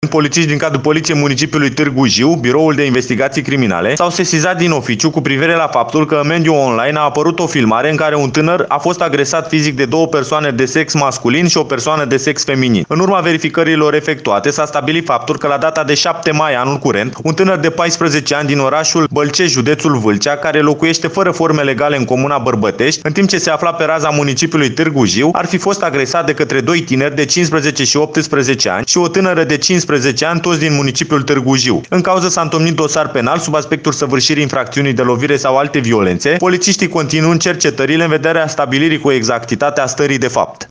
Polițiști din cadrul Poliției Municipiului Târgu Jiu, Biroul de Investigații Criminale, s-au sesizat din oficiu cu privire la faptul că în mediul online a apărut o filmare în care un tânăr a fost agresat fizic de două persoane de sex masculin și o persoană de sex feminin. În urma verificărilor efectuate, s-a stabilit faptul că la data de 7 mai anul curent, un tânăr de 14 ani din orașul Bălcești, județul Vâlcea, care locuiește fără forme legale în comuna Bărbătești, în timp ce se afla pe raza municipiului Târgu Jiu, ar fi fost agresat de către doi tineri de 15 și 18 ani și o tânără de 15 ani, toți din municipiul Târgu Jiu. În cauză s-a întocmit dosar penal sub aspectul săvârșirii infracțiunii de lovire sau alte violențe. Polițiștii continuă cercetările în vederea stabilirii cu exactitate a stării de fapt.